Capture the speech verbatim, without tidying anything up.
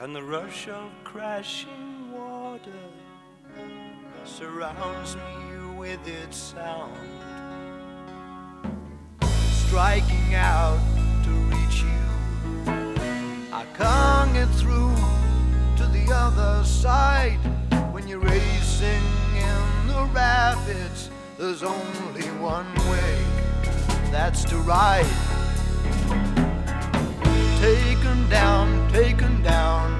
And the rush of crashing water surrounds me with its sound, striking out to reach you. I can't get through to the other side. When you're racing in the rapids, there's only one way, that's to ride. Taken down, taken down,